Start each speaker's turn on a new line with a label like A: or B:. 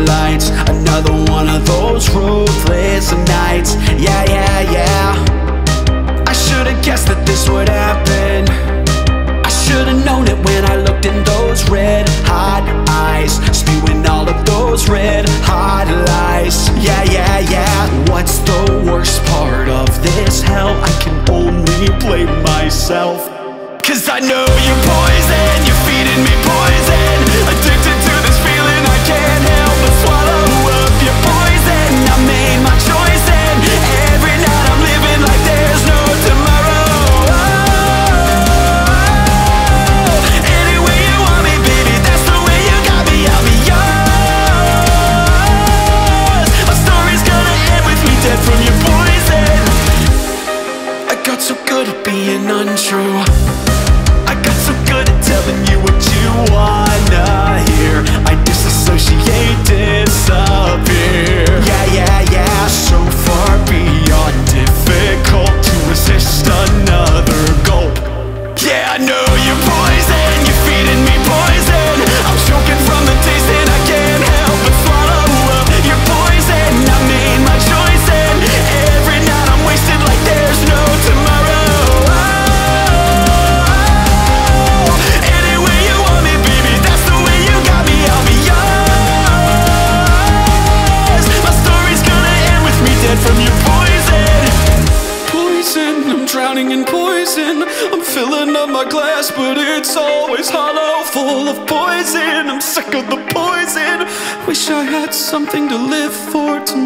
A: lights. Another one of those ruthless nights. Yeah, yeah, yeah. I should've guessed that this would happen. I should've known it when I looked in those red hot eyes, spewing all of those red hot lies. Yeah, yeah, yeah. What's the worst part of this hell? I can only blame myself. Cause I know you're poison, you're feeding me poison. Addicted to this feeling, I can't help but swallow up your poison. I made my choice and every night I'm living like there's no tomorrow. Any way you want me, baby, that's the way you got me, I'll be yours. My story's gonna end with me dead from your poison. I got so good at being untrue. I got so good at telling you what you wanna hear. I disassociate, disappear. Yeah, yeah, yeah. So far beyond difficult to resist another gulp. Yeah, I know you're poison, you're feeding me poison. I'm choking from the taste and I can't help but swallow up your poison. I made my choice and every night I'm wasted like there's no tomorrow. From your poison. Poison, I'm drowning in poison. I'm filling up my glass, but it's always hollow, full of poison. I'm sick of the poison. Wish I had something to live for tonight.